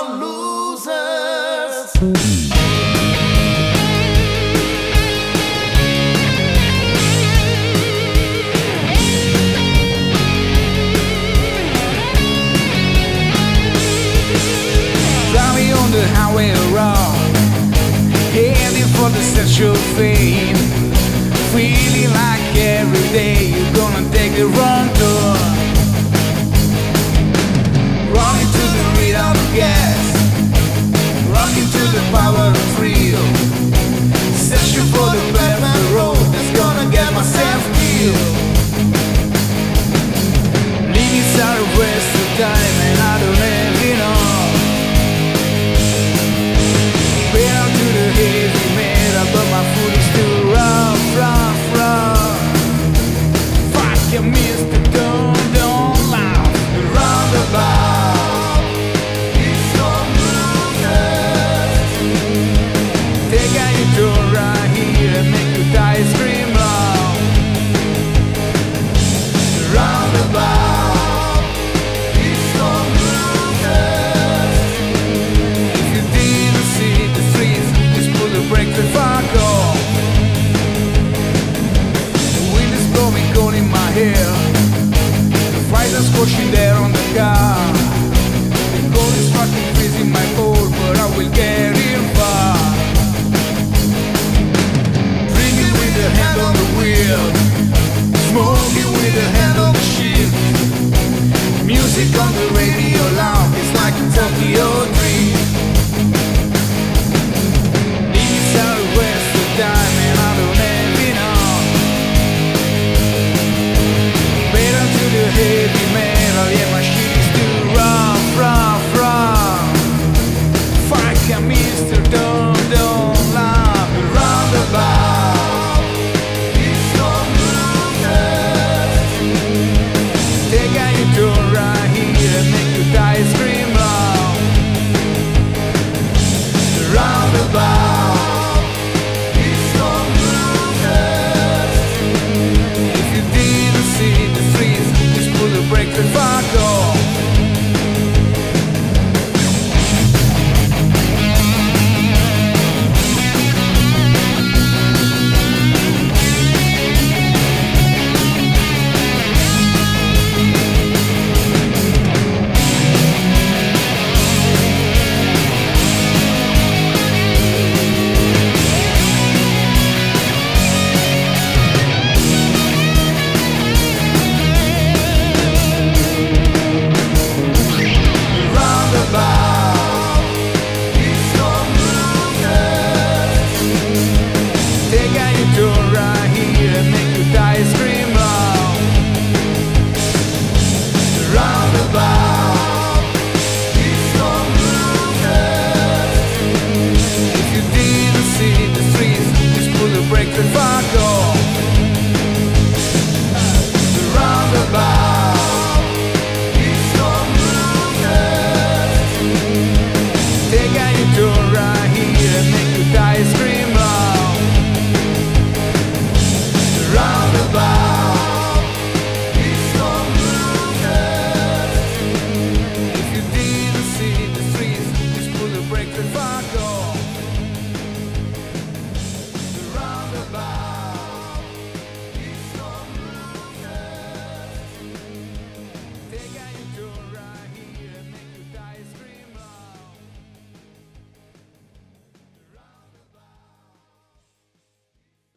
on losers. Driving on the highway around, heading for the sexual fame, feeling like every day you're gonna take the wrong turn. Running to the rhythm of gas, rocking to the power of thrill, searching for the Batman road that's gonna get myself killed. Limits are a waste of time and I don't really know. Been out to the heavy metal, but my foot is too rough, rough, rough. Fuck you, mister, don't laugh. The roundabout is on losers. Take a turn right here and make your die scream loud. The roundabout is on losers. If you didn't see the streets, just pull the brakes and fuck off. The wind is blowing cold in my hair, the flies are scorching there on the car. The cold is fucking freezing my cold, but I will get in far. Drinking with the hand on the wheel, smoking with the hand on the shift, music on the